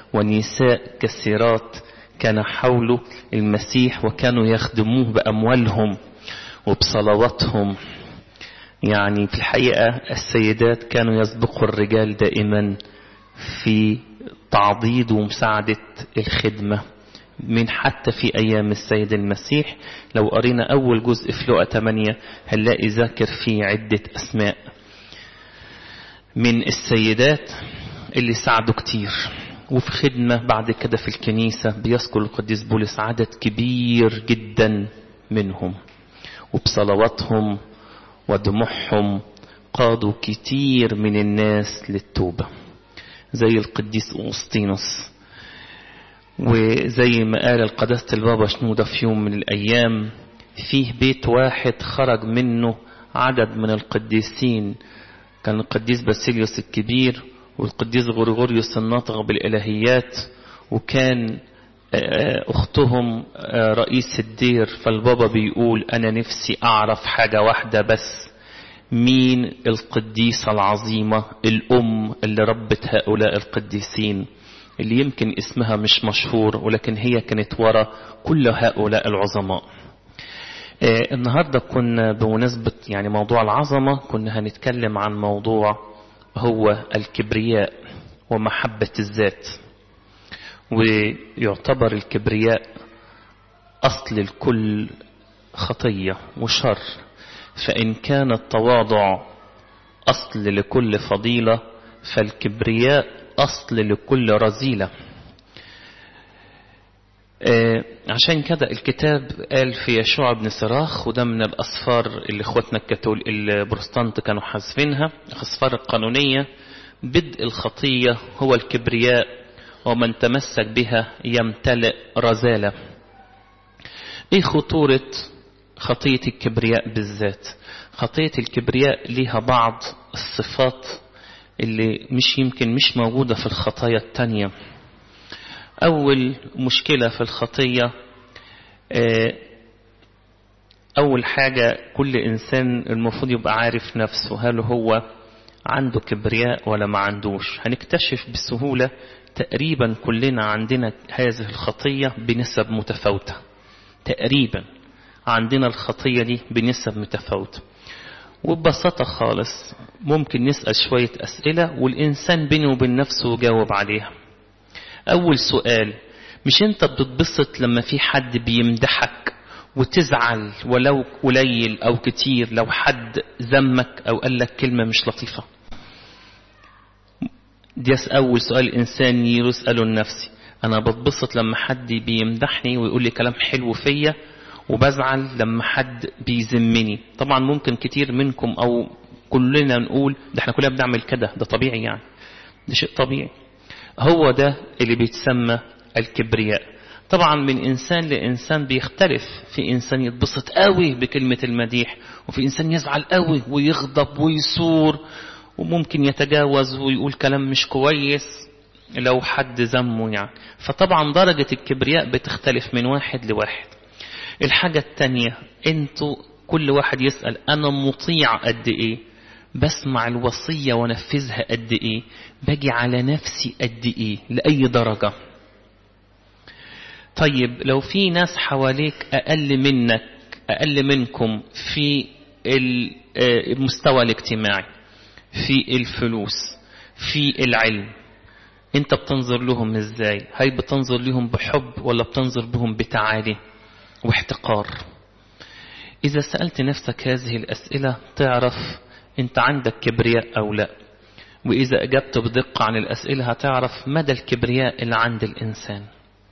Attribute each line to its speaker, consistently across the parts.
Speaker 1: ونساء كثيرات كان حول المسيح وكانوا يخدموه بأموالهم وبصلواتهم. يعني في الحقيقة السيدات كانوا يسبقوا الرجال دائما في تعضيد ومساعدة الخدمة من حتى في أيام السيد المسيح. لو قرينا أول جزء في لقا 8 هنلاقي ذاكر فيه عدة أسماء من السيدات اللي ساعدوا كتير. وفي خدمة بعد كده في الكنيسة بيذكر القديس بولس عدد كبير جدا منهم، وبصلواتهم ودموعهم قادوا كتير من الناس للتوبة، زي القديس أوسطينوس. وزي ما قال القداسة البابا شنودة في يوم من الأيام، فيه بيت واحد خرج منه عدد من القديسين، كان القديس باسيليوس الكبير والقديس غريغوريوس الناطق بالإلهيات، وكان أختهم رئيس الدير. فالبابا بيقول أنا نفسي أعرف حاجة واحدة بس، مين القديسة العظيمة الأم اللي ربت هؤلاء القديسين، اللي يمكن اسمها مش مشهور ولكن هي كانت وراء كل هؤلاء العظماء. النهاردة كنا بمناسبة يعني موضوع العظمة كنا هنتكلم عن موضوع هو الكبرياء ومحبة الذات. ويعتبر الكبرياء أصل الكل خطية وشر، فإن كان التواضع أصل لكل فضيلة فالكبرياء أصل لكل رذيلة. عشان كده الكتاب قال في يشوع بن صراخ، وده من الأسفار اللي اخواتنا البروتستانت كانوا حذفينها، الأسفار القانونية: بدء الخطية هو الكبرياء ومن تمسك بها يمتلئ رذالة. ايه خطورة خطية الكبرياء بالذات؟ خطية الكبرياء ليها بعض الصفات اللي مش موجودة في الخطايا التانية. أول مشكلة في الخطية، أول حاجة كل إنسان المفروض يبقى عارف نفسه، هل هو عنده كبرياء ولا ما عندوش. هنكتشف بسهولة تقريبا كلنا عندنا هذه الخطية بنسب متفاوتة، تقريبا عندنا الخطية دي بنسب متفاوتة. وببساطة خالص ممكن نسأل شوية أسئلة والإنسان بينه وبين نفسه يجاوب عليها. أول سؤال: مش أنت بتتبسط لما في حد بيمدحك وتزعل ولو قليل أو كتير لو حد ذمك أو قال لك كلمة مش لطيفة؟ دي أول سؤال الإنسان يسأله لنفسي. أنا بتبسط لما حد بيمدحني ويقول لي كلام حلو فيا، وبزعل لما حد بيذمني. طبعا ممكن كتير منكم أو كلنا نقول ده احنا كلنا بنعمل كده، ده طبيعي، يعني ده شيء طبيعي. هو ده اللي بيتسمى الكبرياء. طبعا من إنسان لإنسان بيختلف، في إنسان يتبسط قوي بكلمة المديح، وفي إنسان يزعل قوي ويغضب ويثور، وممكن يتجاوز ويقول كلام مش كويس لو حد ذمه يعني. فطبعا درجة الكبرياء بتختلف من واحد لواحد. الحاجة التانية، انتوا كل واحد يسأل أنا مطيع قد إيه، بسمع الوصية ونفذها قد إيه، باجي على نفسي قد إيه، لأي درجة. طيب لو في ناس حواليك أقل منكم في المستوى الاجتماعي، في الفلوس، في العلم، انت بتنظر لهم ازاي؟ هل بتنظر لهم بحب ولا بتنظر بهم بتعالي واحتقار؟ إذا سألت نفسك هذه الأسئلة تعرف أنت عندك كبرياء أو لا. وإذا أجبت بدقة عن الأسئلة هتعرف مدى الكبرياء اللي عند الإنسان.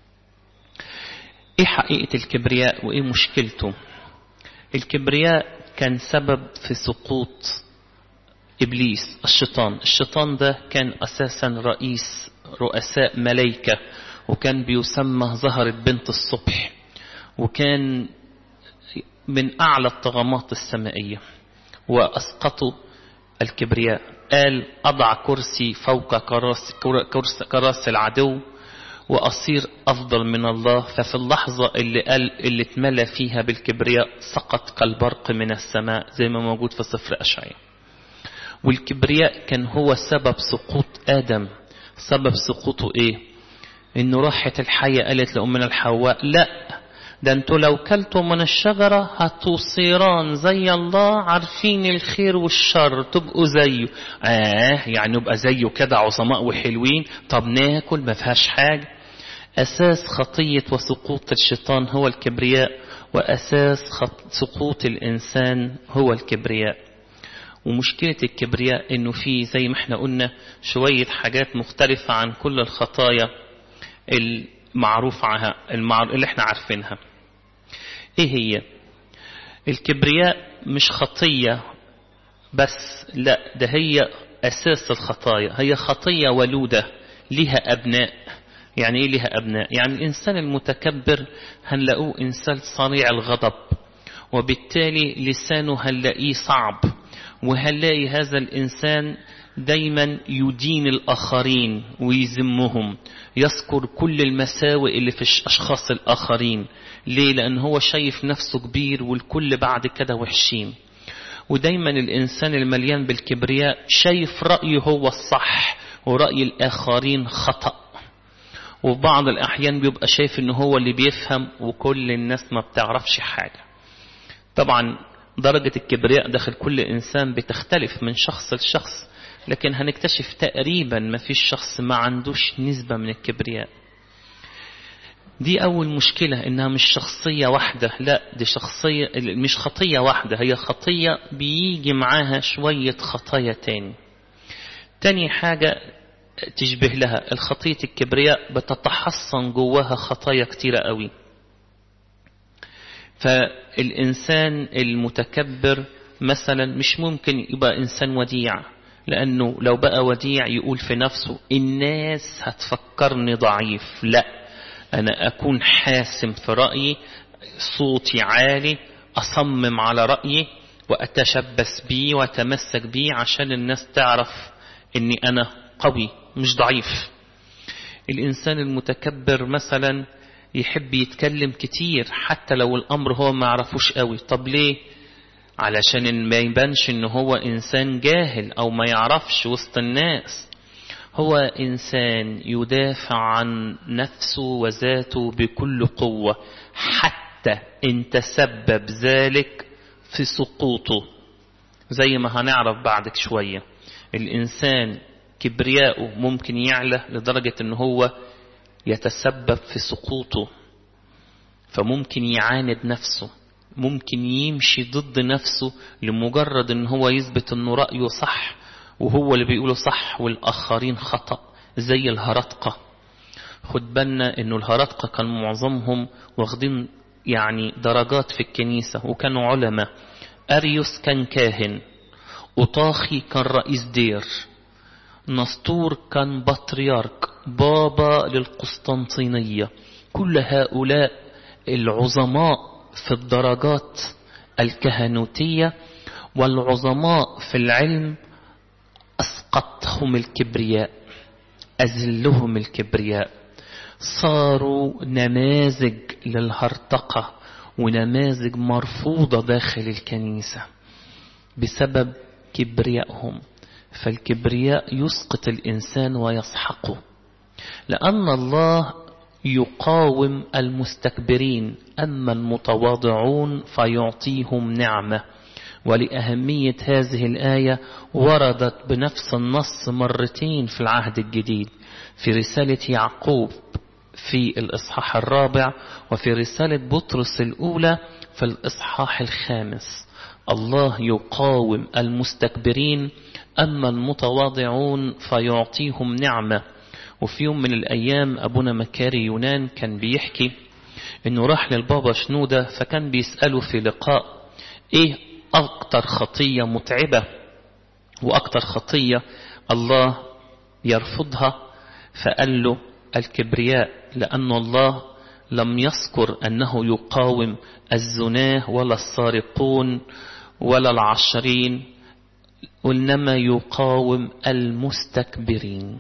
Speaker 1: إيه حقيقة الكبرياء وإيه مشكلته؟ الكبرياء كان سبب في سقوط إبليس الشيطان ده كان أساسا رئيس رؤساء ملايكة، وكان بيسمى زهرة بنت الصبح، وكان من أعلى الطغمات السمائية. وأسقطوا الكبرياء، قال أضع كرسي فوق كراس العدو وأصير أفضل من الله. ففي اللحظة اللي اتملى فيها بالكبرياء سقط كالبرق من السماء، زي ما موجود في سفر أشعياء. والكبرياء كان هو سبب سقوط آدم. سبب سقوطه إيه؟ إنه راحت الحية قالت لأمنا الحواء لا، ده انتوا لو كلتوا من الشجرة هتصيران زي الله عارفين الخير والشر، تبقوا زيه. يعني يبقى زيه كده عظماء وحلوين، طب ناكل ما فيهاش حاجة. أساس خطية وسقوط الشيطان هو الكبرياء، وأساس سقوط الإنسان هو الكبرياء. ومشكلة الكبرياء إنه فيه زي ما احنا قلنا شوية حاجات مختلفة عن كل الخطايا المعروفة اللي احنا عارفينها. ايه هي؟ الكبرياء مش خطية بس، لا، ده هي أساس الخطايا، هي خطية ولودة لها أبناء. يعني ايه لها أبناء؟ يعني الإنسان المتكبر هنلاقوه إنسان صريع الغضب، وبالتالي لسانه هنلاقيه صعب، وهنلاقي هذا الإنسان دايما يدين الآخرين ويذمهم، يذكر كل المساوئ اللي في الأشخاص الآخرين. ليه؟ لأن هو شايف نفسه كبير والكل بعد كده وحشين. ودايما الإنسان المليان بالكبرياء شايف رأيه هو الصح ورأي الآخرين خطأ، وفي بعض الأحيان بيبقى شايف إنه هو اللي بيفهم وكل الناس ما بتعرفش حاجة. طبعا درجة الكبرياء داخل كل إنسان بتختلف من شخص لشخص، لكن هنكتشف تقريبا ما فيش شخص ما عندوش نسبة من الكبرياء. دي أول مشكلة، إنها مش شخصية واحدة، لا، دي شخصية مش خطية واحدة، هي خطية بيجي معاها شوية خطايا تاني حاجة تشبه لها الخطية الكبرياء بتتحصن جواها خطايا كتيرة قوي. فالإنسان المتكبر مثلا مش ممكن يبقى إنسان وديع، لأنه لو بقى وديع يقول في نفسه الناس هتفكرني ضعيف. لا، أنا أكون حاسم في رأيي، صوتي عالي، أصمم على رأيي وأتشبث بيه وأتمسك بيه عشان الناس تعرف أني أنا قوي مش ضعيف. الإنسان المتكبر مثلا يحب يتكلم كتير حتى لو الأمر هو ما يعرفوش قوي. طب ليه؟ علشان ما يبانش إنه هو إنسان جاهل أو ما يعرفش وسط الناس. هو إنسان يدافع عن نفسه وذاته بكل قوة، حتى إن تسبب ذلك في سقوطه، زي ما هنعرف بعد شوية. الإنسان كبرياءه ممكن يعلى لدرجة إنه هو يتسبب في سقوطه، فممكن يعاند نفسه، ممكن يمشي ضد نفسه لمجرد إن هو يثبت إنه رأيه صح وهو اللي بيقوله صح والآخرين خطأ، زي الهرطقة. خد بالنا إنه الهرطقة كان معظمهم واخدين يعني درجات في الكنيسة وكانوا علماء. أريوس كان كاهن، أوطاخي كان رئيس دير، نسطور كان بطريرك بابا للقسطنطينية. كل هؤلاء العظماء في الدرجات الكهنوتية والعظماء في العلم أسقطهم الكبرياء، أذلهم الكبرياء، صاروا نماذج للهرطقة ونماذج مرفوضة داخل الكنيسة بسبب كبريائهم. فالكبرياء يسقط الإنسان ويسحقه، لأن الله يقاوم المستكبرين، أما المتواضعون فيعطيهم نعمة. ولأهمية هذه الآية وردت بنفس النص مرتين في العهد الجديد، في رسالة يعقوب في الإصحاح 4، وفي رسالة بطرس الأولى في الإصحاح 5. الله يقاوم المستكبرين أما المتواضعون فيعطيهم نعمة. وفي يوم من الأيام أبونا مكاري يونان كان بيحكي إنه راح للبابا شنودة، فكان بيسأله في لقاء إيه أكتر خطية متعبة وأكتر خطية الله يرفضها؟ فقال له الكبرياء، لأن الله لم يذكر أنه يقاوم الزناه ولا السارقون ولا العشرين، وإنما يقاوم المستكبرين.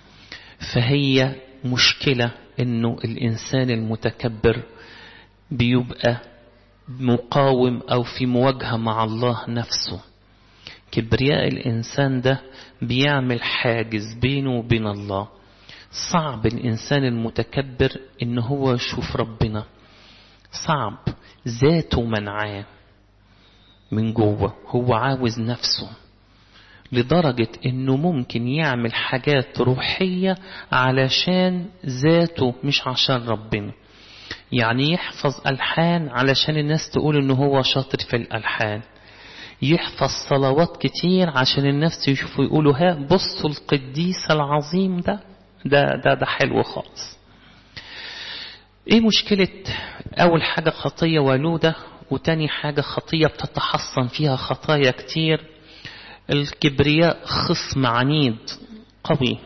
Speaker 1: فهي مشكلة إنه الإنسان المتكبر بيبقى مقاوم أو في مواجهة مع الله نفسه. كبرياء الإنسان ده بيعمل حاجز بينه وبين الله. صعب الإنسان المتكبر إن هو يشوف ربنا، صعب، ذاته منعاه من جوه، هو عاوز نفسه، لدرجة إنه ممكن يعمل حاجات روحية علشان ذاته مش عشان ربنا. يعني يحفظ ألحان علشان الناس تقول إنه هو شاطر في الألحان، يحفظ صلوات كتير عشان الناس يشوفوا يقولوا ها بصوا القديس العظيم ده حلو خالص. ايه مشكلة؟ اول حاجة خطية ولودة، وتاني حاجة خطية بتتحصن فيها خطايا كتير. الكبرياء خصم عنيد قوي،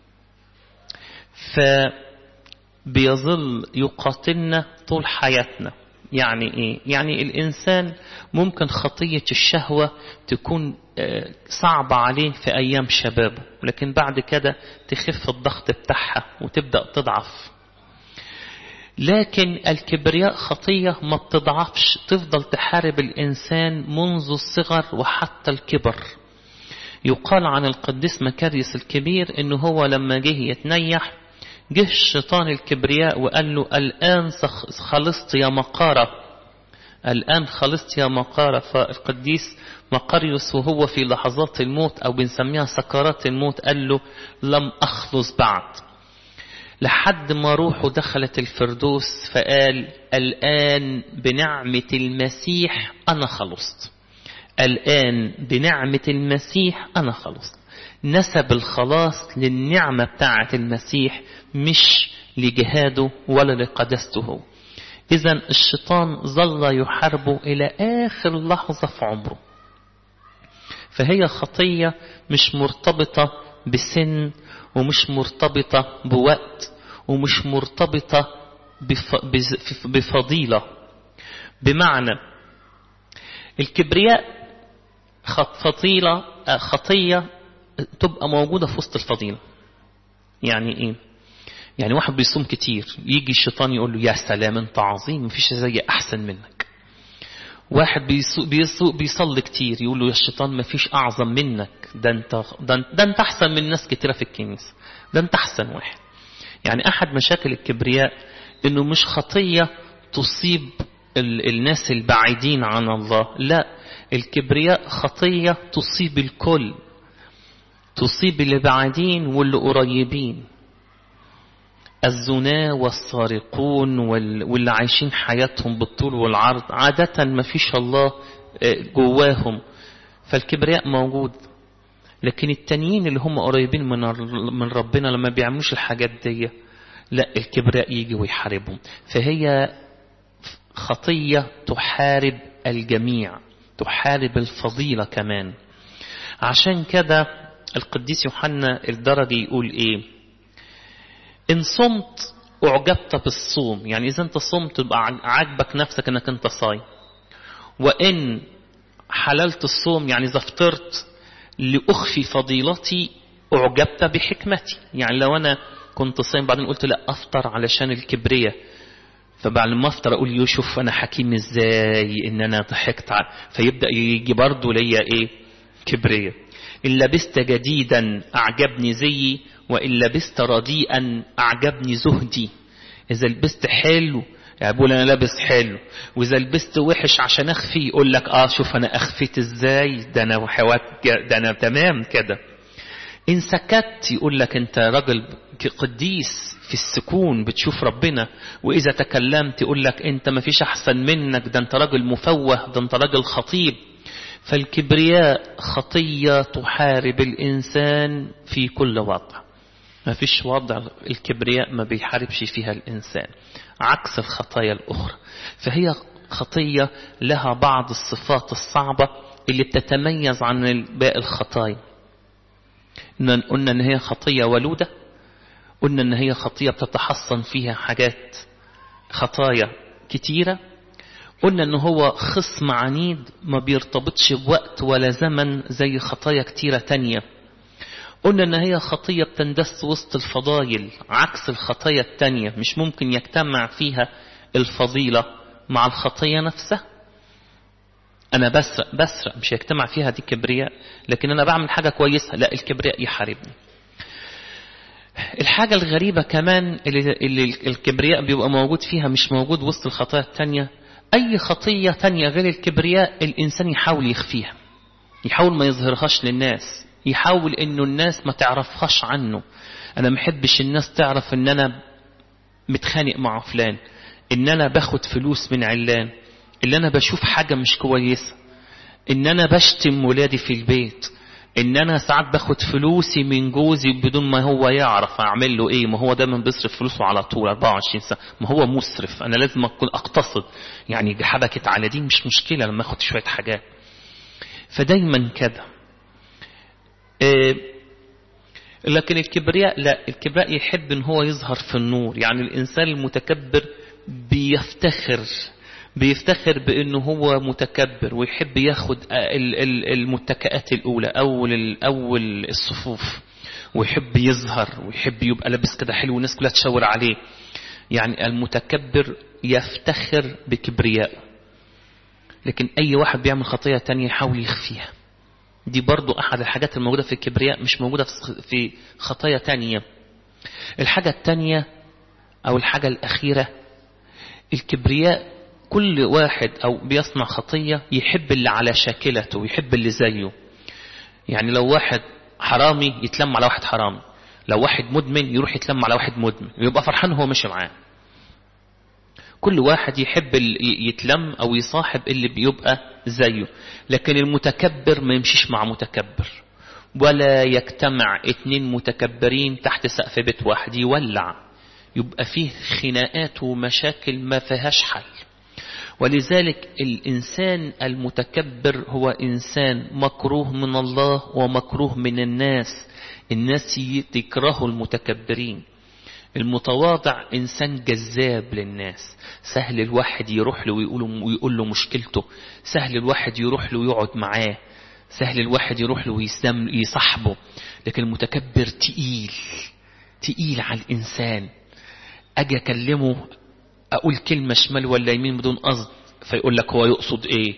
Speaker 1: فبيظل يقاتلنا طول حياتنا. يعني ايه؟ يعني الانسان ممكن خطية الشهوة تكون صعبة عليه في ايام شبابه، لكن بعد كده تخف الضغط بتاعها وتبدأ تضعف. لكن الكبرياء خطية ما بتضعفش، تفضل تحارب الانسان منذ الصغر وحتى الكبر. يقال عن القديس مكاريوس الكبير انه هو لما جه يتنيح، جه الشيطان الكبرياء وقال له الآن خلصت يا مقارة، الآن خلصت يا مقارة. فالقديس مقاريوس وهو في لحظات الموت أو بنسميها سكرات الموت قال له لم أخلص بعد، لحد ما روحه دخلت الفردوس فقال الآن بنعمة المسيح أنا خلصت، الآن بنعمة المسيح أنا خلصت. نسب الخلاص للنعمة بتاعة المسيح مش لجهاده ولا لقدسته. إذن الشيطان ظل يحاربه إلى آخر لحظة في عمره. فهي خطية مش مرتبطة بسن، ومش مرتبطة بوقت، ومش مرتبطة بفضيلة. بمعنى الكبرياء خطية تبقى موجودة في وسط الفضيلة. يعني ايه؟ يعني واحد بيصوم كتير، يجي الشيطان يقول له يا سلام انت عظيم مفيش زي احسن منك. واحد بيصلي كتير، يقول له يا الشيطان مفيش اعظم منك، ده انت احسن من ناس كتيرة في الكنيسة، ده انت احسن واحد. يعني احد مشاكل الكبرياء انه مش خطية تصيب الناس البعيدين عن الله، لا، الكبرياء خطية تصيب الكل، تصيب اللي بعيدين واللي قريبين. الزنا والسارقون واللي عايشين حياتهم بالطول والعرض عادة ما فيش الله جواهم، فالكبرياء موجود. لكن التانيين اللي هم قريبين من ربنا لما بيعملوش الحاجات دي، لا، الكبرياء يجي ويحاربهم. فهي خطية تحارب الجميع، تحارب الفضيلة كمان. عشان كده القديس يوحنا الدرجي يقول ايه؟ ان صمت اعجبت بالصوم، يعني اذا انت صمت تبقى عاجبك نفسك انك انت صايم. وان حللت الصوم، يعني اذا فطرت لاخفي فضيلتي اعجبت بحكمتي. يعني لو انا كنت صايم بعدين قلت لا افطر علشان الكبرية، فبعد ما افطر اقول يشوف انا حكيم ازاي ان انا ضحكت فيبدأ يجي برضو ليا ايه؟ كبرية. إن لبست جديدا أعجبني زيي، وإن لبست رديئا أعجبني زهدي. إذا لبست حلو يقول أنا لابس حلو، وإذا لبست وحش عشان أخفي يقول لك شوف أنا أخفيت إزاي، ده أنا تمام كده. إن سكت يقول لك أنت راجل قديس في السكون بتشوف ربنا، وإذا تكلمت يقول لك أنت ما فيش أحسن منك، ده أنت راجل مفوه، ده أنت راجل خطيب. فالكبرياء خطية تحارب الإنسان في كل وضع، ما فيش وضع الكبرياء ما بيحاربش فيها الإنسان، عكس الخطايا الأخرى. فهي خطية لها بعض الصفات الصعبة اللي بتتميز عن باقي الخطايا. قلنا ان هي خطية ولودة، قلنا ان هي خطية بتتحصن فيها حاجات خطايا كتيرة، قلنا ان هو خصم عنيد ما بيرتبطش بوقت ولا زمن زي خطايا كتيرة تانية. قلنا ان هي خطية بتندس وسط الفضائل عكس الخطايا التانية، مش ممكن يجتمع فيها الفضيلة مع الخطية نفسها. انا بسرق مش يجتمع فيها دي كبرياء، لكن انا بعمل حاجة كويسة، لا، الكبرياء يحاربني. الحاجة الغريبة كمان اللي الكبرياء بيبقى موجود فيها مش موجود وسط الخطايا التانية، أي خطية تانية غير الكبرياء الإنسان يحاول يخفيها، يحاول ما يظهرهاش للناس، يحاول إنه الناس ما تعرفهاش عنه. أنا محبش الناس تعرف إن أنا متخانق مع فلان، إن أنا باخد فلوس من علان، إن أنا بشوف حاجة مش كويسة، إن أنا بشتم ولادي في البيت، إن أنا ساعات باخد فلوسي من جوزي بدون ما هو يعرف أعمل له إيه. ما هو دايما بيصرف فلوسه على طول 24 ساعة، ما هو مسرف، أنا لازم أكون أقتصد. يعني حبكت على دي مش مشكلة لما أخد شوية حاجات. فدايما كده. لكن الكبرياء لا، الكبرياء يحب ان هو يظهر في النور. يعني الانسان المتكبر بيفتخر بانه هو متكبر، ويحب ياخد المتكئات الاولى اول الصفوف، ويحب يظهر، ويحب يبقى لابس كده حلو والناس كلها تشاور عليه. يعني المتكبر يفتخر بكبرياء، لكن اي واحد بيعمل خطية تانية يحاول يخفيها. دي برضو أحد الحاجات الموجودة في الكبرياء، مش موجودة في خطايا تانية. الحاجة التانية أو الحاجة الأخيرة، الكبرياء كل واحد أو بيصنع خطية يحب اللي على شاكلته ويحب اللي زيه. يعني لو واحد حرامي يتلم على واحد حرامي، لو واحد مدمن يروح يتلم على واحد مدمن، ويبقى فرحان هو ماشي معاه. كل واحد يحب يتلم أو يصاحب اللي بيبقى زيه. لكن المتكبر ما يمشيش مع متكبر، ولا يجتمع 2 متكبرين تحت سقف بيت واحد، يولع، يبقى فيه خناقات ومشاكل ما فيهاش حل. ولذلك الإنسان المتكبر هو إنسان مكروه من الله ومكروه من الناس. الناس تكرهوا المتكبرين. المتواضع إنسان جذاب للناس، سهل الواحد يروح له ويقول له مشكلته، سهل الواحد يروح له ويقعد معاه، سهل الواحد يروح له ويصاحبه. لكن المتكبر تقيل على الإنسان. أجي أكلمه أقول كلمة شمال ولا يمين بدون قصد، فيقول لك هو يقصد إيه؟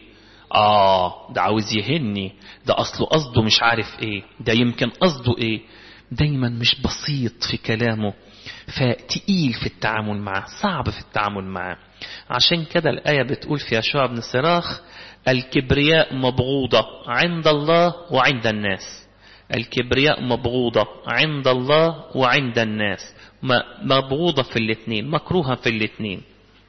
Speaker 1: ده عاوز يهني، ده أصله قصده مش عارف إيه، ده يمكن قصده إيه. دايما مش بسيط في كلامه، فتقيل في التعامل معه، صعب في التعامل معه. عشان كده الآية بتقول في يشوع بن صراخ: الكبرياء مبغوضة عند الله وعند الناس. الكبرياء مبغوضة عند الله وعند الناس، مبغوضة في الاثنين، مكروهة في الاثنين.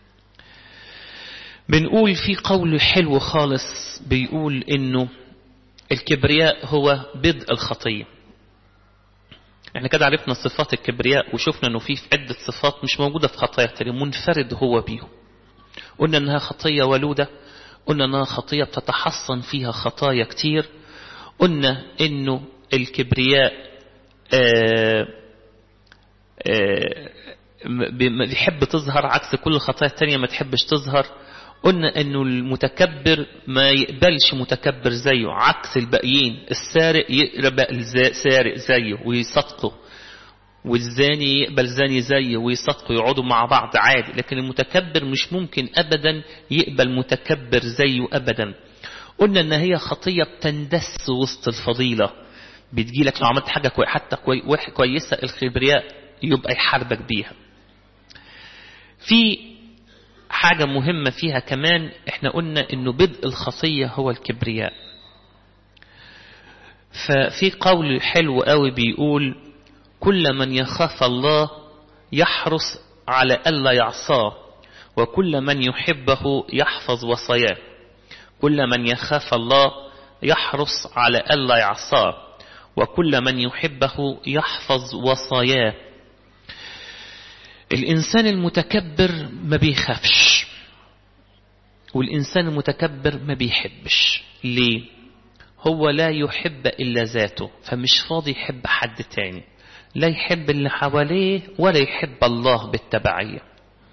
Speaker 1: بنقول في قول حلو خالص بيقول انه الكبرياء هو بدء الخطية. احنا كده عرفنا صفات الكبرياء، وشفنا انه في عدة صفات مش موجودة في خطايا تانية، منفرد هو بيهم. قلنا انها خطية ولودة، قلنا انها خطية بتتحصن فيها خطايا كتير، قلنا انه الكبرياء بيحب تظهر عكس كل الخطايا التانية ما تحبش تظهر. قلنا انه المتكبر ما يقبلش متكبر زيه، عكس الباقيين. السارق يقبل سارق زيه ويصدقه، والزاني يقبل زاني زيه ويصدقوا، يقعدوا مع بعض عادي. لكن المتكبر مش ممكن ابدا يقبل متكبر زيه ابدا. قلنا ان هي خطية بتندس وسط الفضيلة، بتجيلك لو عملت حاجة حتى كويسة، الكبرياء يبقى يحاربك بيها. في حاجة مهمة فيها كمان، احنا قلنا انه بدء الخطية هو الكبرياء. ففي قول حلو قوي بيقول: كل من يخاف الله يحرص على ألا يعصاه، وكل من يحبه يحفظ وصاياه. كل من يخاف الله يحرص على ألا يعصاه، وكل من يحبه يحفظ وصاياه. الإنسان المتكبر ما بيخافش، والإنسان المتكبر ما بيحبش. ليه؟ هو لا يحب إلا ذاته، فمش فاضي يحب حد تاني، لا يحب اللي حواليه ولا يحب الله بالتبعية.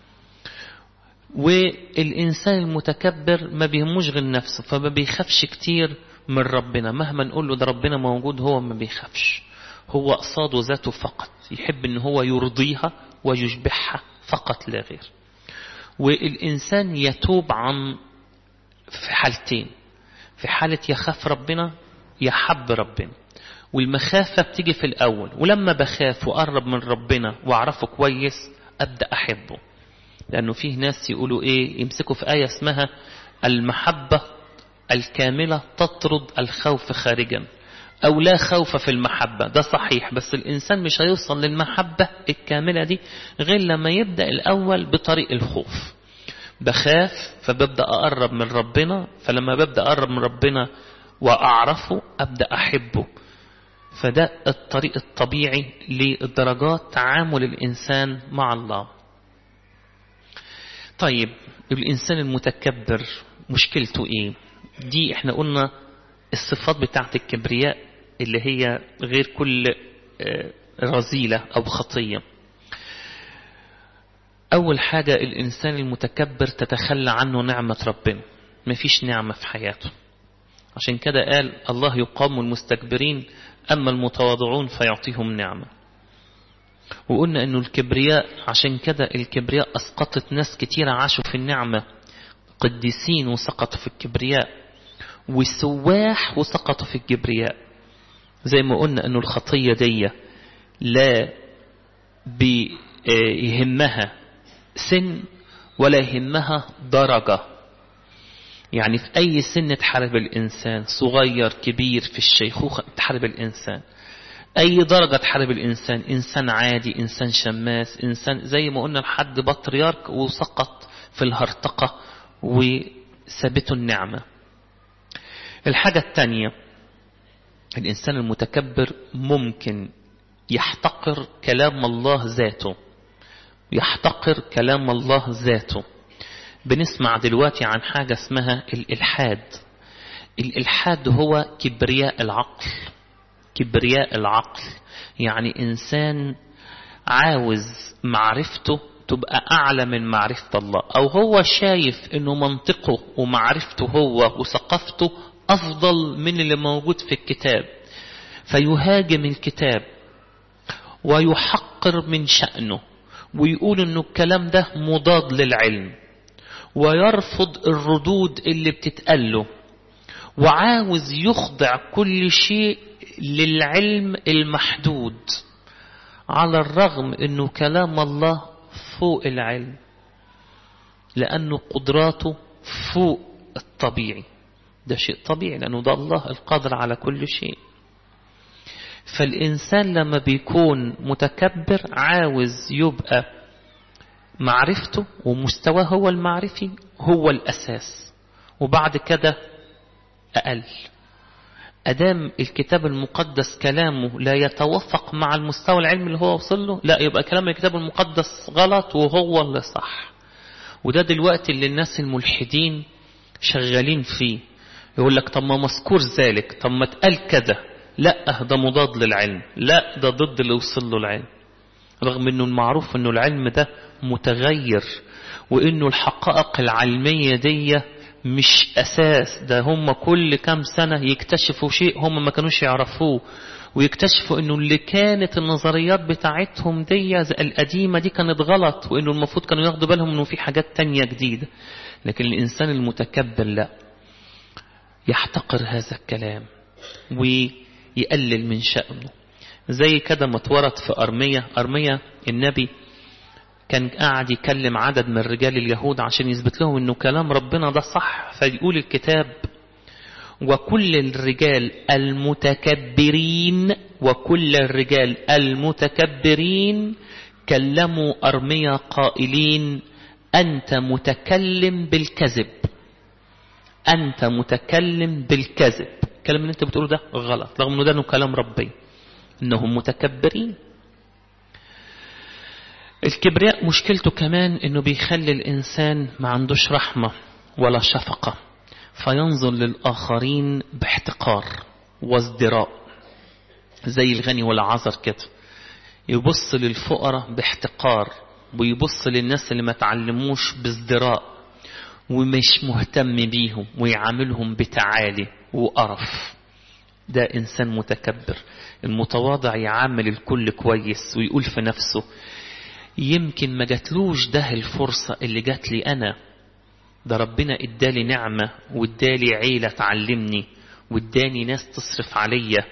Speaker 1: والإنسان المتكبر ما بيهموش غير نفسه، فما بيخافش كتير من ربنا. مهما نقول له ده ربنا موجود، هو ما بيخافش، هو قصاده ذاته فقط، يحب ان هو يرضيها ويشبعها فقط لا غير. والإنسان يتوب عن في حالتين: في حالة يخاف ربنا، يحب ربنا، والمخافة بتيجي في الأول، ولما بخاف وقرب من ربنا وأعرفه كويس أبدأ أحبه. لأنه فيه ناس يقولوا إيه، يمسكوا في آية اسمها المحبة الكاملة تطرد الخوف خارجا، أو لا خوف في المحبة. ده صحيح، بس الإنسان مش هيوصل للمحبة الكاملة دي غير لما يبدأ الأول بطريق الخوف. بخاف فببدأ أقرب من ربنا، فلما ببدأ أقرب من ربنا وأعرفه أبدأ أحبه. فده الطريق الطبيعي لدرجات تعامل الإنسان مع الله. طيب الإنسان المتكبر مشكلته إيه؟ دي احنا قلنا الصفات بتاعت الكبرياء اللي هي غير كل رذيلة أو خطية. أول حاجة الإنسان المتكبر تتخلى عنه نعمة ربنا، مفيش نعمة في حياته. عشان كده قال الله يقام المستكبرين أما المتواضعون فيعطيهم نعمة. وقلنا أنه الكبرياء، عشان كده الكبرياء أسقطت ناس كتيرة عاشوا في النعمة، قديسين وسقطوا في الكبرياء، وسواح وسقطوا في الكبرياء. زي ما قلنا أنه الخطية دي لا بيهمها سن ولا يهمها درجة. يعني في أي سن تحارب الإنسان، صغير كبير، في الشيخوخة تحارب الإنسان، أي درجة تحارب الإنسان، إنسان عادي، إنسان شماس، إنسان زي ما قلنا لحد بطريرك وسقط في الهرطقة وثبته النعمة. الحاجة الثانية، الإنسان المتكبر ممكن يحتقر كلام الله ذاته، يحتقر كلام الله ذاته. بنسمع دلوقتي عن حاجة اسمها الإلحاد. الإلحاد هو كبرياء العقل. كبرياء العقل يعني إنسان عاوز معرفته تبقى أعلى من معرفة الله، أو هو شايف إنه منطقه ومعرفته هو وثقافته أفضل من اللي موجود في الكتاب، فيهاجم الكتاب ويحقر من شأنه ويقول إنه الكلام ده مضاد للعلم، ويرفض الردود اللي بتتقاله، وعاوز يخضع كل شيء للعلم المحدود، على الرغم انه كلام الله فوق العلم، لانه قدراته فوق الطبيعي. ده شيء طبيعي لانه ده الله القادر على كل شيء. فالانسان لما بيكون متكبر عاوز يبقى معرفته ومستواه هو المعرفي هو الاساس، وبعد كده اقل. أدام الكتاب المقدس كلامه لا يتوافق مع المستوى العلمي اللي هو وصل له، لا يبقى كلام الكتاب المقدس غلط وهو اللي صح. وده دلوقتي اللي الناس الملحدين شغالين فيه. يقول لك طب ما مذكور ذلك، طب ما اتقال كده، لا ده مضاد للعلم، لا ده ضد اللي وصل له العلم، رغم انه المعروف انه العلم ده متغير، وانه الحقائق العلمية دي مش أساس. ده هم كل كام سنة يكتشفوا شيء هم ما كانوش يعرفوه، ويكتشفوا انه اللي كانت النظريات بتاعتهم دي القديمة دي كانت غلط، وانه المفروض كانوا ياخدوا بالهم انه في حاجات تانية جديدة. لكن الإنسان المتكبر لا، يحتقر هذا الكلام ويقلل من شأنه. زي كده ما اتورد في أرمية النبي كان قاعد يكلم عدد من رجال اليهود عشان يثبت لهم انه كلام ربنا ده صح. فيقول الكتاب وكل الرجال المتكبرين كلموا أرميا قائلين أنت متكلم بالكذب، أنت متكلم بالكذب. الكلام اللي انت بتقوله ده غلط، رغم انه ده كلام ربي، انهم متكبرين. الكبرياء مشكلته كمان انه بيخلي الانسان ما عندوش رحمة ولا شفقة، فينظر للآخرين باحتقار وازدراء، زي الغني والعذر كده، يبص للفقراء باحتقار، ويبص للناس اللي ما تعلموش بازدراء، ومش مهتم بيهم، ويعاملهم بتعالي وقرف. ده إنسان متكبر. المتواضع يعامل الكل كويس ويقول في نفسه يمكن ما جاتلوش ده الفرصة اللي جات لي أنا، ده ربنا ادالي نعمة وادالي عيلة تعلمني واداني ناس تصرف عليا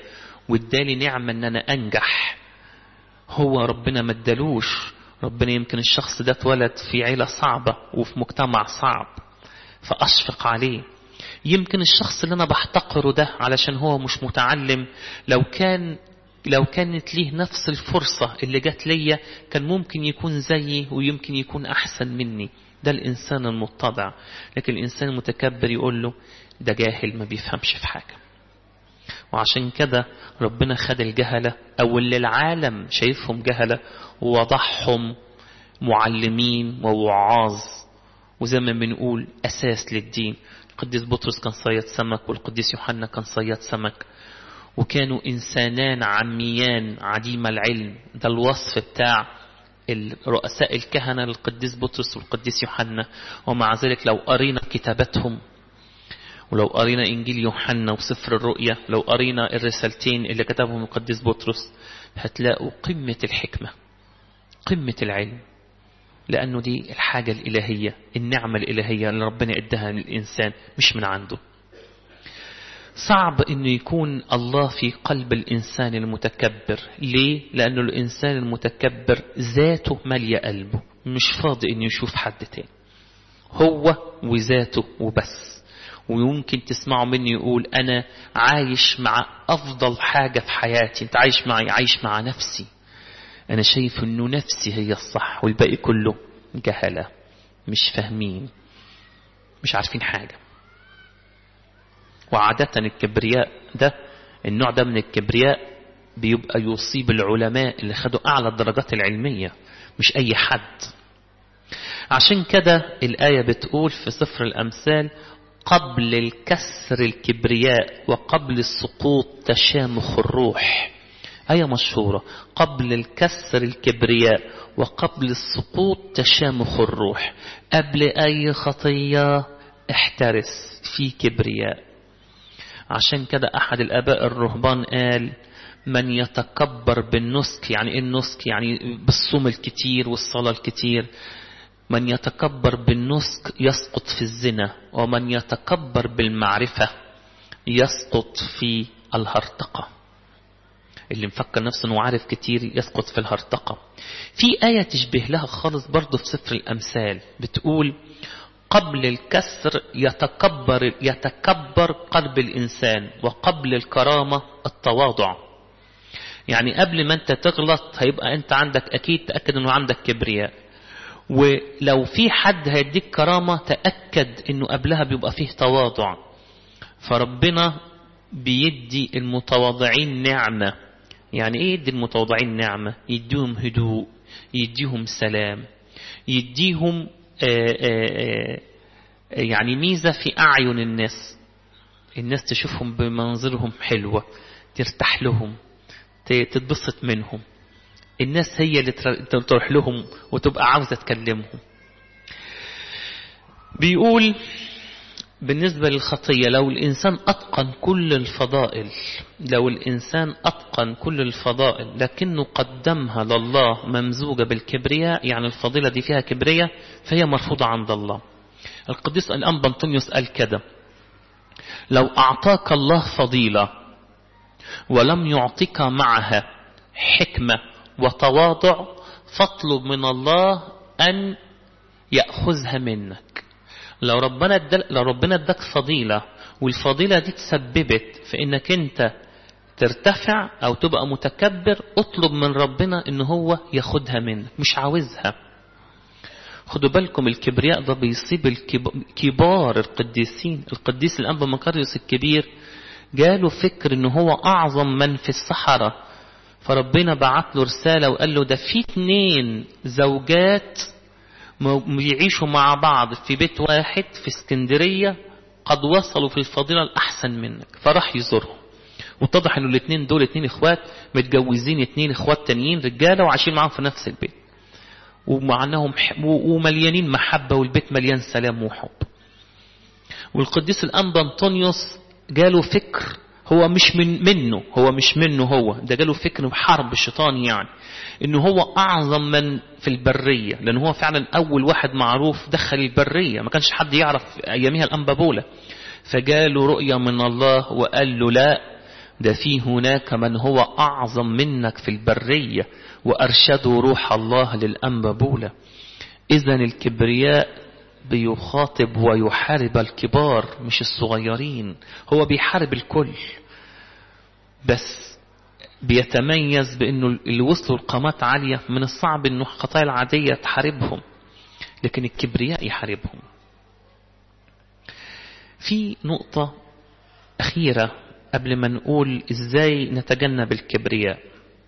Speaker 1: وادالي نعمة ان انا انجح. هو ربنا ما ادالوش. ربنا يمكن الشخص ده اتولد في عيلة صعبة وفي مجتمع صعب فأشفق عليه. يمكن الشخص اللي أنا بحتقره ده علشان هو مش متعلم، لو كانت ليه نفس الفرصة اللي جات ليا كان ممكن يكون زيي ويمكن يكون أحسن مني. ده الإنسان المتضع. لكن الإنسان المتكبر يقول له ده جاهل ما بيفهمش في حاجة. وعشان كده ربنا خد الجهلة أو اللي العالم شايفهم جهلة ووضعهم معلمين ووعاظ، وزي ما بنقول أساس للدين. القديس بطرس كان صياد سمك، والقديس يوحنا كان صياد سمك، وكانوا إنسانان عميان عديم العلم. ده الوصف بتاع رؤساء الكهنة للقديس بطرس والقديس يوحنا. ومع ذلك لو قرينا كتاباتهم، ولو قرينا إنجيل يوحنا وسفر الرؤيا، لو قرينا الرسالتين اللي كتبهم القديس بطرس، هتلاقوا قمة الحكمة، قمة العلم. لأنه دي الحاجة الإلهية، النعمة الإلهية اللي ربنا ادها للإنسان مش من عنده. صعب إنه يكون الله في قلب الإنسان المتكبر. ليه؟ لأنه الإنسان المتكبر ذاته مالية قلبه، مش فاضي إنه يشوف حد تاني، هو وذاته وبس. ويمكن تسمعوا مني يقول أنا عايش مع أفضل حاجة في حياتي. أنت عايش معي؟ عايش مع نفسي. أنا شايف أنه نفسي هي الصح والباقي كله جهلة، مش فاهمين، مش عارفين حاجة. وعادة الكبرياء ده، النوع ده من الكبرياء بيبقى يصيب العلماء اللي خدوا أعلى الدرجات العلمية، مش أي حد. عشان كده الآية بتقول في سفر الأمثال قبل الكسر الكبرياء وقبل السقوط تشامخ الروح. آية مشهورة، قبل الكسر الكبرياء وقبل السقوط تشامخ الروح. قبل أي خطية احترس في كبرياء. عشان كده أحد الآباء الرهبان قال من يتكبر بالنسك. يعني إيه النسك؟ يعني بالصوم الكتير والصلاة الكتير. من يتكبر بالنسك يسقط في الزنا، ومن يتكبر بالمعرفة يسقط في الهرطقة. اللي مفكر نفسه انه عارف كتير يسقط في الهرطقة. في آية تشبه لها خالص برضو في سفر الأمثال بتقول قبل الكسر يتكبر قلب الإنسان وقبل الكرامة التواضع. يعني قبل ما انت تغلط هيبقى انت عندك اكيد، تأكد انه عندك كبرياء. ولو في حد هيديك كرامة تأكد انه قبلها بيبقى فيه تواضع. فربنا بيدي المتواضعين نعمة. يعني ايه يدي المتواضعين نعمة؟ يديهم هدوء، يديهم سلام، يديهم يعني ميزة في أعين الناس. الناس تشوفهم بمنظرهم حلوة، ترتاح لهم، تتبسط منهم. الناس هي اللي تروح لهم وتبقى عاوزة تكلمهم. بيقول بالنسبة للخطية لو الإنسان أتقن كل الفضائل، لو الإنسان أتقن كل الفضائل لكنه قدمها لله ممزوجة بالكبرياء، يعني الفضيلة دي فيها كبرياء، فهي مرفوضة عند الله. القديس الأنبا أنطونيوس قال كده: لو أعطاك الله فضيلة ولم يعطيك معها حكمة وتواضع فاطلب من الله أن يأخذها منك. لو ربنا اداك فضيلة والفضيلة دي تسببت في انك انت ترتفع او تبقى متكبر، اطلب من ربنا ان هو ياخدها منك، مش عاوزها. خدوا بالكم الكبرياء ده بيصيب كبار القديسين. القديس الأنبا مقريوس الكبير جاله فكر ان هو اعظم من في الصحراء، فربنا بعت له رسالة وقال له ده في 2 زوجات بيعيشوا مع بعض في بيت واحد في اسكندرية قد وصلوا في الفضيلة الأحسن منك. فراح يزورهم واتضح انه الاثنين دول 2 اخوات متجوزين 2 اخوات تانيين رجالة وعايشين معاهم في نفس البيت، ومعناهم ومليانين محبة، والبيت مليان سلام وحب. والقديس الأنبا أنطونيوس جاله فكر هو مش منه هو ده جاله فكر بحرب الشيطان، يعني انه هو اعظم من في البرية، لان هو فعلا اول واحد معروف دخل البرية، ما كانش حد يعرف اياميها الانبابولة. فجاله رؤية من الله وقال له لا، ده في هناك من هو أعظم منك في البرية وأرشدوا روح الله للأنبابولة. إذن الكبرياء بيخاطب ويحارب الكبار مش الصغيرين، هو بيحارب الكل، بس بيتميز بأنه اللي وصلوا لقامات عالية من الصعب أنه الخطايا العادية تحاربهم، لكن الكبرياء يحاربهم. في نقطة أخيرة قبل ما نقول إزاي نتجنب الكبرياء.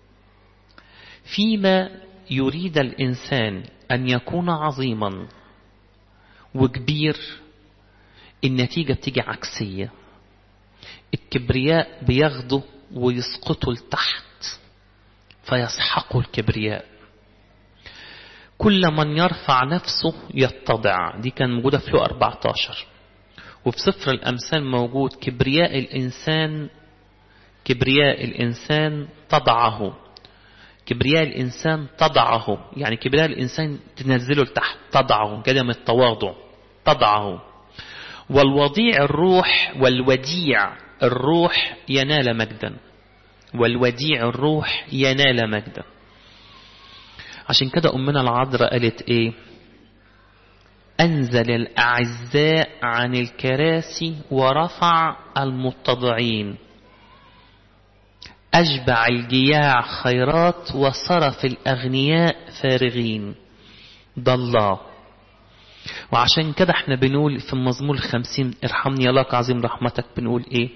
Speaker 1: فيما يريد الإنسان أن يكون عظيما وكبير النتيجة بتيجي عكسية. الكبرياء بياخدوا ويسقطوا لتحت فيسحقوا الكبرياء. كل من يرفع نفسه يتضع، دي كان موجودة في لوقا 14. وفي سفر الأمثال موجود كبرياء الإنسان تضعه. كبرياء الإنسان تضعه، يعني كبرياء الإنسان تنزله لتحت، تضعه كده من التواضع، تضعه. والوديع الروح ينال مجدا، والوديع الروح ينال مجدا. عشان كده أمنا العذراء قالت إيه؟ أنزل الأعزاء عن الكراسي ورفع المتضعين، أشبع الجياع خيرات وصرف الأغنياء فارغين. ده الله. وعشان كده احنا بنقول في المزمور 50 ارحمني يا الله عظيم رحمتك، بنقول ايه؟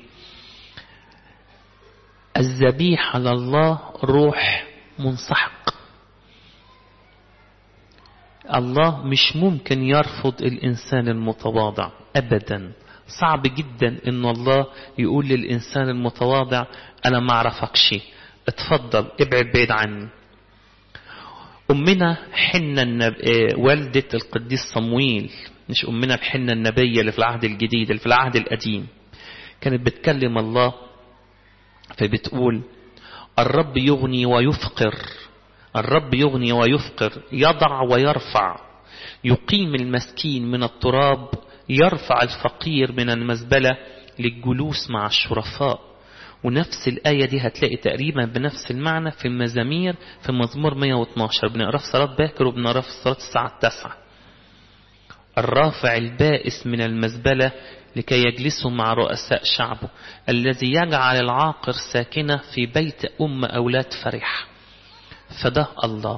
Speaker 1: الذبيحة لله روح منسحق. الله مش ممكن يرفض الإنسان المتواضع أبدا. صعب جدا إن الله يقول للإنسان المتواضع أنا ما أعرفكش، اتفضل ابعد بعيد عني. أمنا حنة والدة القديس صمويل، مش أمنا الحنة النبية اللي في العهد الجديد، اللي في العهد القديم، كانت بتكلم الله فبتقول الرب يغني ويفقر، الرب يغني ويفقر، يضع ويرفع، يقيم المسكين من التراب، يرفع الفقير من المزبلة للجلوس مع الشرفاء. ونفس الآية دي هتلاقي تقريبا بنفس المعنى في المزامير في مزمور 112 بنقرأ في صلاة باكر وبنقرأ في صلاة الساعة 9. الرافع البائس من المزبلة لكي يجلسوا مع رؤساء شعبه، الذي يجعل العاقر ساكنة في بيت أولاد فرح. فده الله.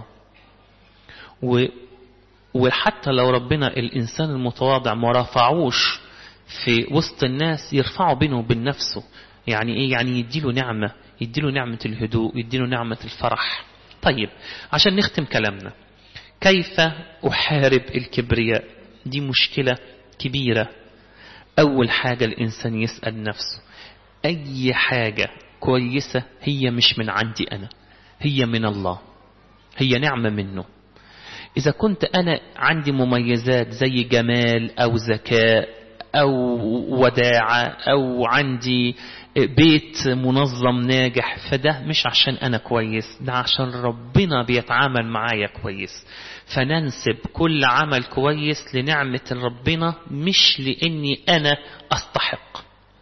Speaker 1: وحتى لو ربنا الإنسان المتواضع ما رفعوش في وسط الناس، يرفعه بينه وبين نفسه. يعني إيه؟ يعني يديله نعمة، يديله نعمة الهدوء، يديله نعمة الفرح. طيب عشان نختم كلامنا، كيف أحارب الكبرياء؟ دي مشكلة كبيرة. أول حاجة الإنسان يسأل نفسه، أي حاجة كويسة هي مش من عندي أنا، هي من الله، هي نعمة منه. إذا كنت أنا عندي مميزات زي جمال أو ذكاء أو وداعة أو عندي بيت منظم ناجح، فده مش عشان أنا كويس، ده عشان ربنا بيتعامل معايا كويس. فننسب كل عمل كويس لنعمة ربنا، مش لأني أنا أستحق.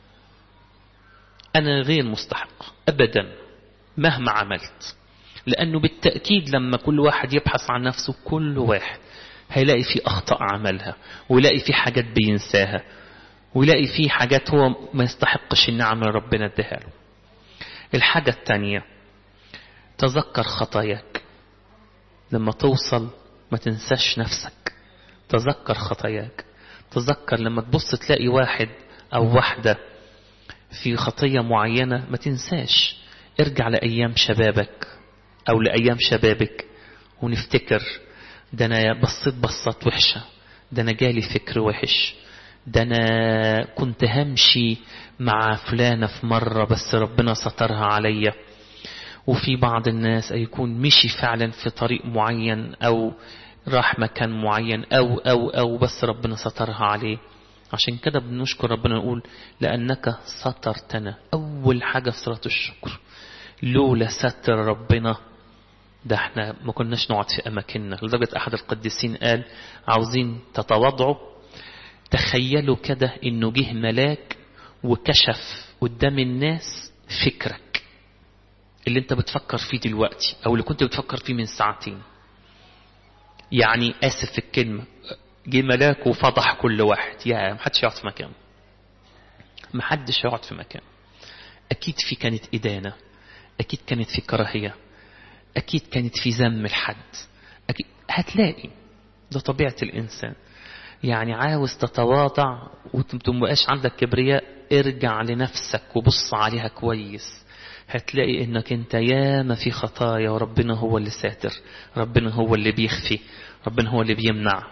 Speaker 1: أنا غير مستحق أبدا مهما عملت، لأنه بالتأكيد لما كل واحد يبحث عن نفسه، كل واحد هيلاقي فيه أخطاء عملها، ويلاقي فيه حاجات بينساها، ويلاقي فيه حاجات هو ما يستحقش النعم اللي ربنا اداها له. الحاجة الثانية، تذكر خطاياك. لما توصل ما تنساش نفسك، تذكر خطاياك. تذكر لما تبص تلاقي واحد أو واحدة في خطية معينة، ما تنساش، ارجع لأيام شبابك أو لأيام شبابك ونفتكر، ده أنا بصيت بصات وحشة، ده أنا جالي فكر وحش، ده أنا كنت همشي مع فلانة في مرة بس ربنا سترها عليا. وفي بعض الناس يكون مشي فعلا في طريق معين أو راح مكان معين أو بس ربنا سترها عليه. عشان كده بنشكر ربنا، نقول لأنك سترتنا. أول حاجة في صلاة الشكر، لولا ستر ربنا ده احنا ما كناش نقعد في أماكننا. لدرجة أحد القديسين قال عاوزين تتواضعوا، تخيلوا كده إنه جه ملاك وكشف قدام الناس فكرك اللي انت بتفكر فيه دلوقتي او اللي كنت بتفكر فيه من ساعتين. يعني اسف في الكلمة، جه ملاك وفضح كل واحد، يا محدش يقعد في مكان، محدش يقعد في مكان. اكيد في كانت ادانة، اكيد كانت في كراهية، اكيد كانت في ذم الحد، اكيد هتلاقي. ده طبيعة الانسان. يعني عاوز تتواضع ومتبقاش عندك كبرياء، ارجع لنفسك وبص عليها كويس، هتلاقي انك انت ياما في خطايا وربنا هو اللي ساتر، ربنا هو اللي بيخفي، ربنا هو اللي بيمنع.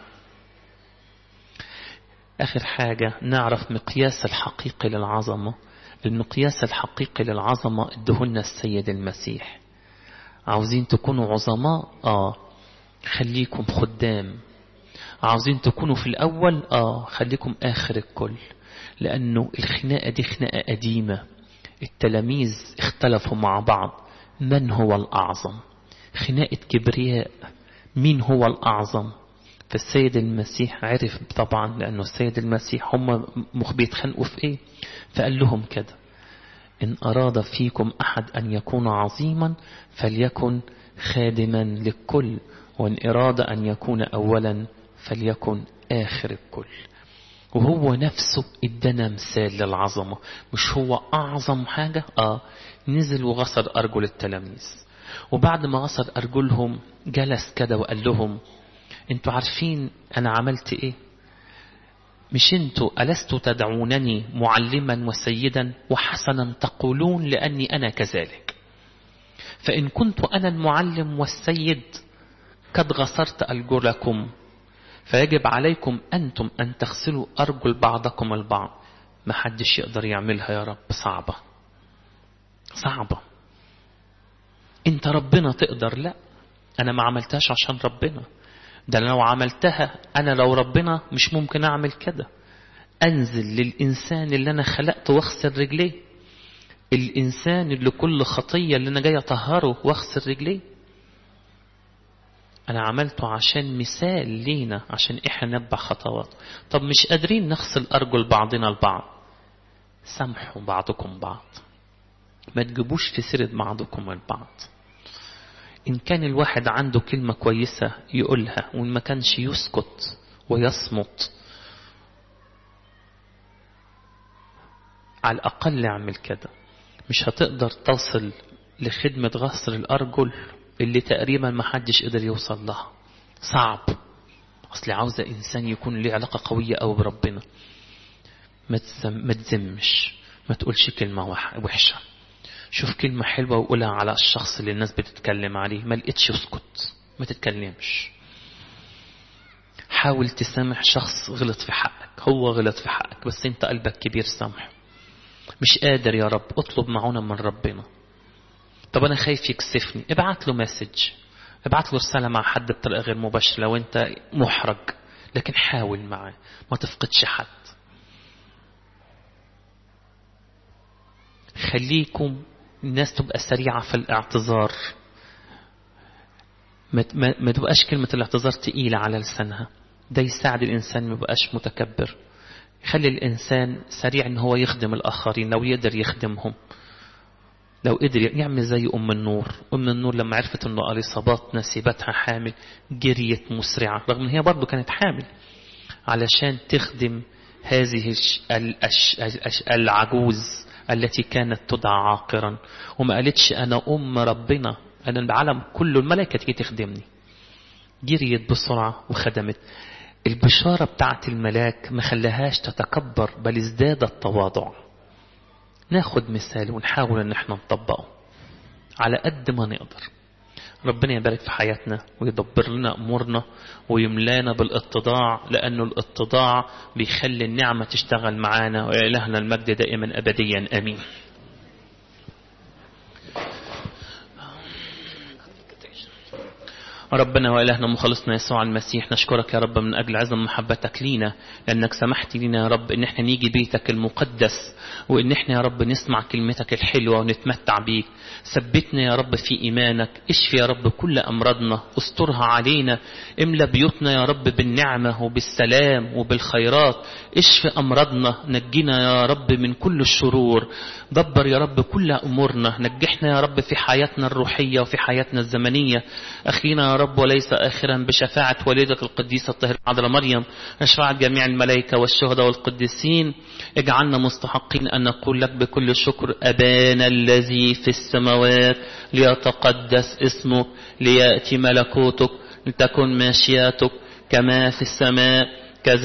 Speaker 1: اخر حاجة نعرف مقياس الحقيقي للعظمة. المقياس الحقيقي للعظمة ادهلنا السيد المسيح. عاوزين تكونوا عظماء؟ خليكم خدام. عاوزين تكونوا في الأول؟ خليكم آخر الكل. لأنه الخناقة دي خناقة قديمة. التلاميذ اختلفوا مع بعض من هو الأعظم. خناقة كبرياء، مين هو الأعظم. فالسيد المسيح عرف طبعا، لأنه السيد المسيح هم بيتخانقوا في إيه. فقال لهم كده: إن أراد فيكم أحد أن يكون عظيما فليكن خادما للكل، وإن أراد أن يكون أولا فليكن آخر الكل. وهو نفسه ادانا مثال للعظمة. مش هو أعظم حاجة؟ نزل وغسل أرجل التلاميذ، وبعد ما غسل أرجلهم جلس كده وقال لهم: انتوا عارفين أنا عملت إيه؟ مش انتوا ألستوا تدعونني معلما وسيدا وحسنا تقولون لأني أنا كذلك؟ فإن كنت أنا المعلم والسيد قد غسرت أرجلكم، فيجب عليكم أنتم أن تغسلوا أرجل بعضكم البعض. ما حدش يقدر يعملها يا رب، صعبة صعبة. انت ربنا تقدر؟ لا، أنا ما عملتهاش عشان ربنا. ده لو عملتها أنا لو ربنا مش ممكن أعمل كده. أنزل للإنسان اللي أنا خلقته واغسل رجليه، الإنسان اللي كل خطية اللي أنا جاي أطهره واغسل رجليه. أنا عملته عشان مثال لينا، عشان إحنا نتبع خطوات. طب مش قادرين نغسل أرجل بعضنا البعض، سامحوا بعضكم بعض، ما تجيبوش في سيرة بعضكم البعض. إن كان الواحد عنده كلمة كويسة يقولها، وإن ما كانش يسكت ويصمت. على الأقل اعمل كده. مش هتقدر توصل لخدمة غسل الأرجل اللي تقريبا ما حدش قدر يوصل لها، صعب. أصل عاوزة إنسان يكون له علاقة قوية أو بربنا. ما تزمش، ما تقولش كلمة وحشة. شوف كلمة حلوة وقولها على الشخص اللي الناس بتتكلم عليه. ما لقيتش اسكت، ما تتكلمش. حاول تسامح شخص غلط في حقك، هو غلط في حقك بس انت قلبك كبير، سامحه. مش قادر يا رب، اطلب معونة من ربنا. طب انا خايف يكسفني، ابعت له مسج، ابعت له رسالة مع حد بطريقة غير مباشرة لو انت محرج، لكن حاول معاه، ما تفقدش حد. خليكم الناس تبقى سريعة في الاعتذار، ما تبقاش كلمة الاعتذار تقيلة على لسانها. ده يساعد الإنسان ما يبقاش متكبر. يخلي الإنسان سريع إن هو يخدم الآخرين لو يقدر يخدمهم، لو قدر يعمل زي أم النور. أم النور لما عرفت أنه أليصابات نسيبتها حامل جريت مسرعة، رغم أن هي برضو كانت حامل، علشان تخدم هذه العجوز التي كانت تدعى عاقرا. وما قالتش أنا أم ربنا، أنا العالم كله الملائكة تيجي تخدمني. جريت بسرعة وخدمت. البشارة بتاعت الملاك ما خلاهاش تتكبر، بل ازدادت تواضع. ناخد مثال ونحاول ان احنا نطبقه على قد ما نقدر. ربنا يبارك في حياتنا ويدبر لنا امورنا ويملانا بالاتضاع، لانه الاتضاع بيخلي النعمة تشتغل معانا. وإلهنا المجد دائما ابديا امين. ربنا وإلهنا مخلصنا يسوع المسيح، نشكرك يا رب من أجل عظم محبتك لينا، لأنك سمحت لنا يا رب إن احنا نيجي بيتك المقدس، وإن احنا يا رب نسمع كلمتك الحلوة ونتمتع بيك. ثبتنا يا رب في إيمانك، اشفي يا رب كل أمراضنا، استرها علينا، املى بيوتنا يا رب بالنعمة وبالسلام وبالخيرات. اشفي أمراضنا، نجينا يا رب من كل الشرور، دبر يا رب كل أمورنا، نجحنا يا رب في حياتنا الروحية وفي حياتنا الزمنية. أخينا يا رب وليس آخرا بشفاعة والدك القديسة الطاهرة العذراء مريم، شفاعة جميع الملائكة والشهداء والقديسين، اجعلنا مستحقين أن نقول لك بكل شكر: أبانا الذي في السماوات، ليتقدس اسمك، ليأتي ملكوتك، لتكن ماشياتك كما في السماء